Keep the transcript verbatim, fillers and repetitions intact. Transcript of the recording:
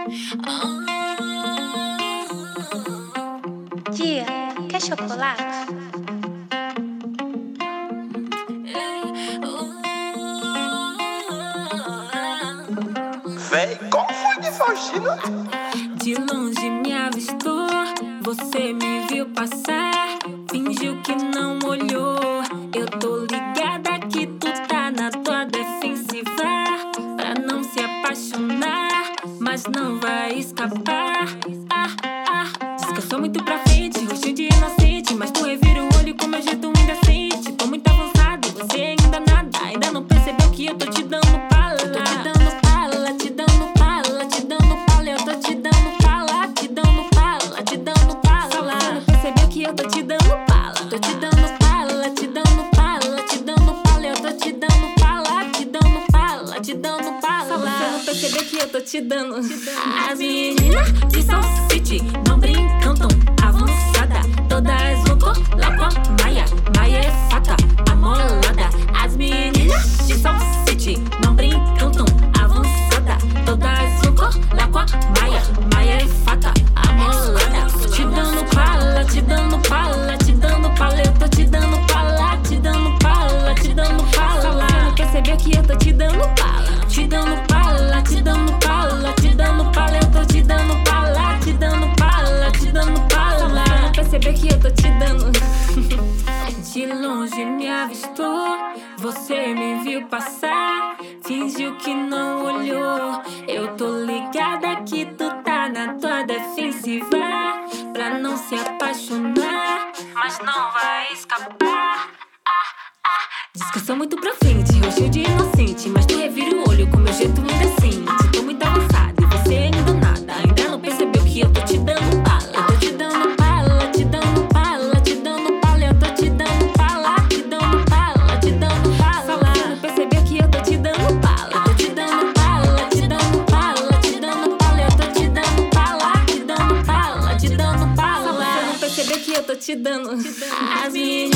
Dia, quer chocolate? Véi, como foi que Faustina? De longe me avistou, você me viu passar, fingiu que não olhou. Eu tô ligada que tu tá na tua defensiva, pra não se apaixonar, mas não vai escapar. Ah, ah, diz que eu sou muito pra frente, roxinho de inocente, mas tu revira o olho com meu jeito indecente. Tô muito avançado, você ainda nada, ainda não percebeu que eu tô te dando pala. Eu tô te dando pala, te dando pala, te dando pala, eu tô te dando pala, te dando pala, te dando pala. Você não percebeu que eu tô te dando pala? Tô te dando pala, te dando pala, te dando pala, eu tô te dando pala, te dando pala, te dando pala. Você não percebeu que eu tô te dando? As meninas de South City não brincam tão avançada, todas vão colar com a Maia, Maia é faca, amolada. As meninas de South City não brincam tão avançada, todas vão colar com a Maia, Maia é faca, amolada. Te dando pala, te dando pala, te dando pala, eu tô te dando pala, te dando pala, te dando pala. Você não percebeu que eu tô te dando pala? Te dando pala, te dando pala, te dando pala, eu tô te dando pala, te dando pala, te dando pala. Você não percebeu que eu tô te dando? De longe me avistou, você me viu passar, fingiu que não olhou. Eu tô ligada que tu tá na tua defensiva, pra não se apaixonar, mas não vai escapar. Ah, ah. Diz que eu sou muito pra frente, roxinho de inocente, mas tu revira o olho com meu jeito indecente. Tô muito avançada e você ainda nada, ainda não percebeu que eu tô te dando pala. Eu tô te dando pala, te dando pala, te dando pala, eu tô te dando pala, te dando pala, te dando pala. Você não percebeu que eu tô te dando pala? Eu tô te dando pala, te dando pala, te dando pala, eu tô te dando pala, te dando pala, te dando pala. Você não percebeu que eu tô te dando? As minhas